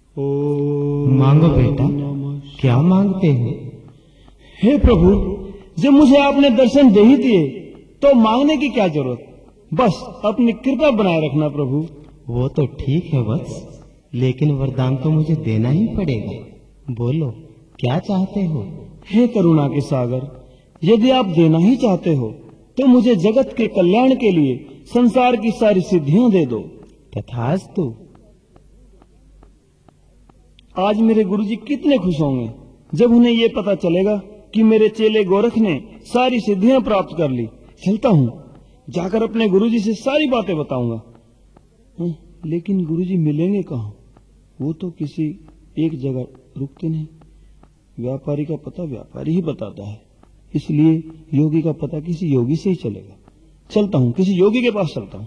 मांगो बेटा, क्या मांगते हो? हे प्रभु, जब मुझे आपने दर्शन दे ही दिए तो मांगने की क्या जरूरत, बस अपनी कृपा बनाए रखना प्रभु। वो तो ठीक है वत्स, लेकिन वरदान तो मुझे देना ही पड़ेगा। बोलो, क्या चाहते हो? हे करुणा के सागर, यदि आप देना ही चाहते हो तो मुझे जगत के कल्याण के लिए संसार की सारी सिद्धियां दे दो। तथास्तु। आज मेरे गुरुजी कितने खुश होंगे जब उन्हें ये पता चलेगा कि मेरे चेले गोरख ने सारी सिद्धियां प्राप्त कर ली। चलता हूँ, जाकर अपने गुरुजी से सारी बातें बताऊंगा। लेकिन गुरुजी मिलेंगे कहाँ? वो तो किसी एक जगह रुकते नहीं। व्यापारी का पता व्यापारी ही बताता है, इसलिए योगी का पता किसी योगी से ही चलेगा। चलता हूँ, किसी योगी के पास चलता हूँ।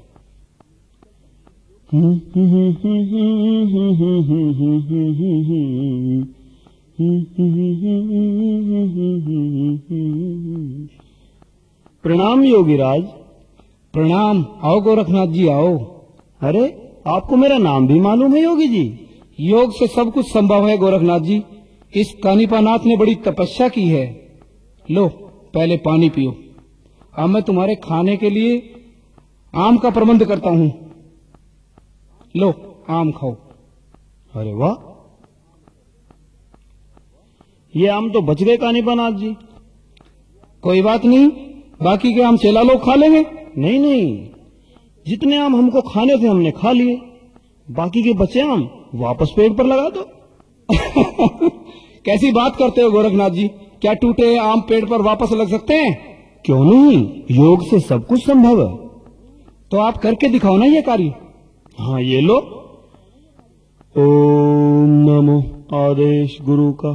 प्रणाम योगीराज। प्रणाम। आओ गोरखनाथ जी आओ। अरे, आपको मेरा नाम भी मालूम है योगी जी? योग से सब कुछ संभव है गोरखनाथ जी। इस कानीपानाथ ने बड़ी तपस्या की है। लो, पहले पानी पियो। अब मैं तुम्हारे खाने के लिए आम का प्रबंध करता हूँ। लो, आम खाओ। अरे वाह, ये आम तो बच गए कानीपानाथ जी। कोई बात नहीं, बाकी के आम चेला लोग खा लेंगे। नहीं नहीं, जितने आम हमको खाने थे हमने खा लिए, बाकी के बचे आम वापस पेड़ पर लगा दो। कैसी बात करते हो गोरखनाथ जी? क्या टूटे आम पेड़ पर वापस लग सकते हैं? क्यों नहीं, योग से सब कुछ संभव है। तो आप करके दिखाओ ना ये कार्य। हाँ, ये लो। ओम नमो आदेश गुरु का।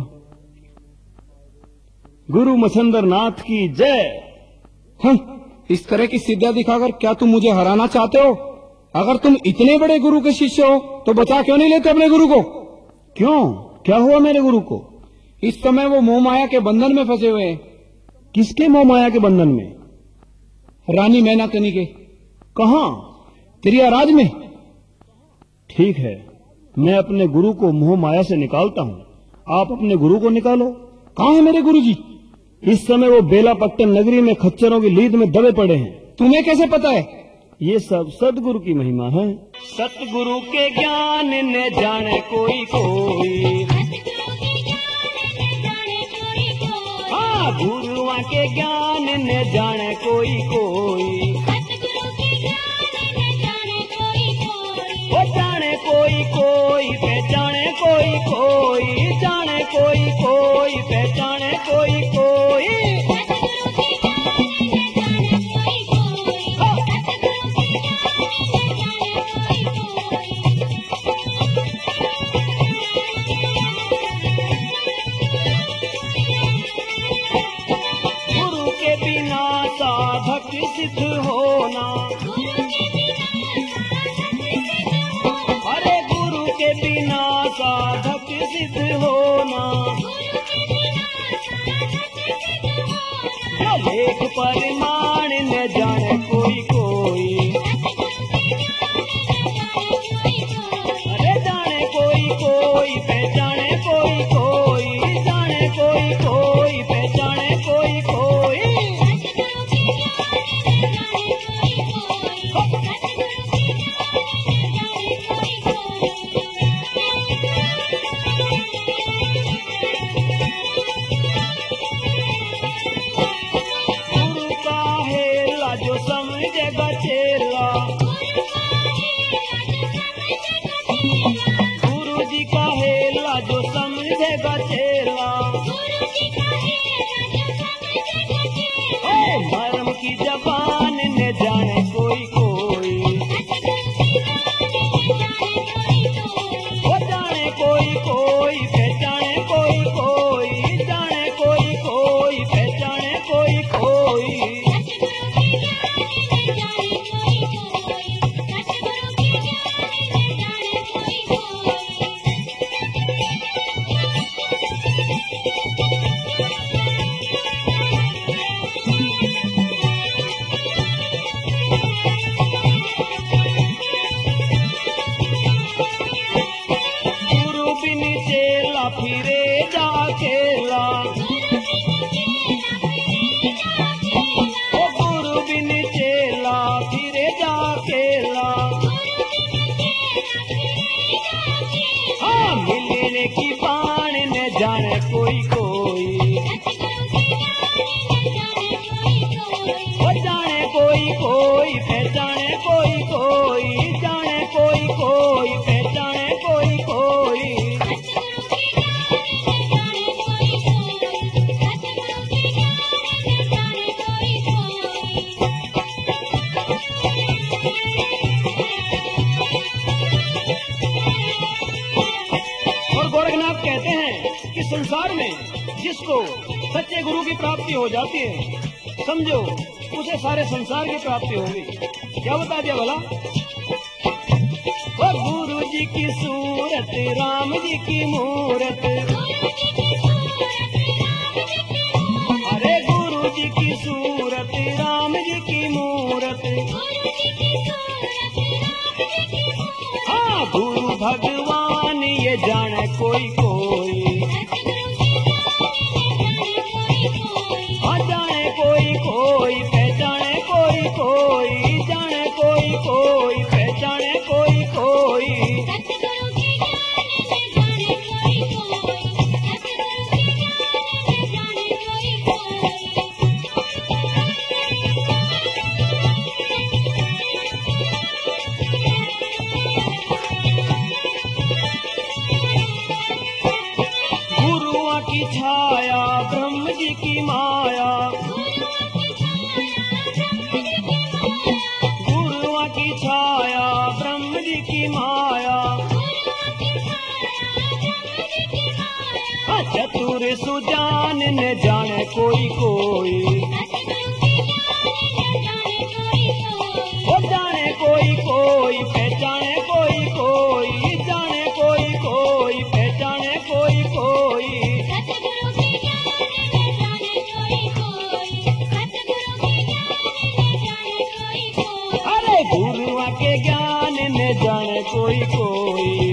गुरु मछंदर नाथ की जय। इस तरह की सिद्धियां दिखाकर क्या तुम मुझे हराना चाहते हो? अगर तुम इतने बड़े गुरु के शिष्य हो तो बचा क्यों नहीं लेते अपने गुरु को? क्यों, क्या हुआ मेरे गुरु को? इस समय वो मोह माया के बंधन में फंसे हुए हैं। किसके मोह माया के बंधन में? रानी मैनाकनी के। कहाँ? त्रियाराज में। ठीक है, मैं अपने गुरु को मोह माया से निकालता हूँ। आप अपने गुरु को निकालो। कहाँ है मेरे गुरु जी? इस समय वो बेलापट्टन नगरी में खच्चरों की लीद में दबे पड़े हैं। तुम्हें कैसे पता है? ये सब सतगुरु की महिमा है। सतगुरु के ज्ञान ने जाने कोई कोई, हाँ, गुरुआ के ज्ञान ने जाने कोई कोई, वो जाने कोई कोई, पहचाने कोई कोई, जाने कोई कोई, पहचाने कोई कोई। गुरु के बिना साधक सिद्ध होना, अरे गुरु के बिना साधक सिद्ध होना, लेख परिमाण न जाने कोई कोई, अरे जाने कोई कोई, पहचाने कोई कोई, जाने कोई कोई, पहचाने कोई कोई। गुरु का फिरे जा अकेला, ओ गुरु बिन चेला फिरे जा अकेला। हाँ मिलने की बाण न जाने कोई कोई, ओ जाने कोई कोई पहचाने कोई कोई, जाने कोई कोई पहचाने कोई कोई। और गोरखनाथ कहते हैं कि संसार में जिसको सच्चे गुरु की प्राप्ति हो जाती है, समझो उसे सारे संसार की प्राप्ति होगी। क्या बता दिया भला? और गुरु जी की सूरत राम जी की मूरत, अरे गुरु जी की सूरत राम जी की मूरत। हाँ गुरु भगवान ये जाने कोई कोई, हाँ जाने कोई कोई पहचाने कोई कोई, जाने कोई कोई पहचाने कोई कोई। गुरुआ की छाया ब्रह्म जी की माया, गुरुआ की छाया ब्रह्म जी की माया। चतुर सुजान न जाने कोई कोई, ओ जाने कोई कोई पहचाने कोई कोई, जाने कोई कोई पहचाने कोई कोई। अरे गुरुआ के ज्ञान न जाने कोई कोई।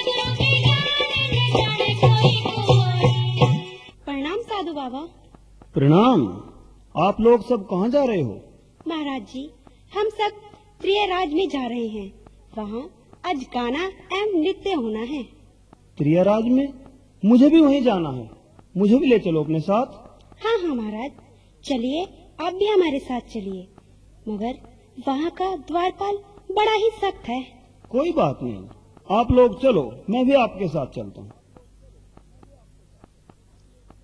प्रणाम साधु बाबा। प्रणाम। आप लोग सब कहाँ जा रहे हो? महाराज जी, हम सब त्रियराज में जा रहे हैं। वहाँ आज गाना एवं नृत्य होना है। त्रियराज में? मुझे भी वहीं जाना है, मुझे भी ले चलो अपने साथ। हाँ हाँ महाराज, चलिए आप भी हमारे साथ चलिए, मगर वहाँ का द्वारपाल बड़ा ही सख्त है। कोई बात नहीं, आप लोग चलो, मैं भी आपके साथ चलता हूँ।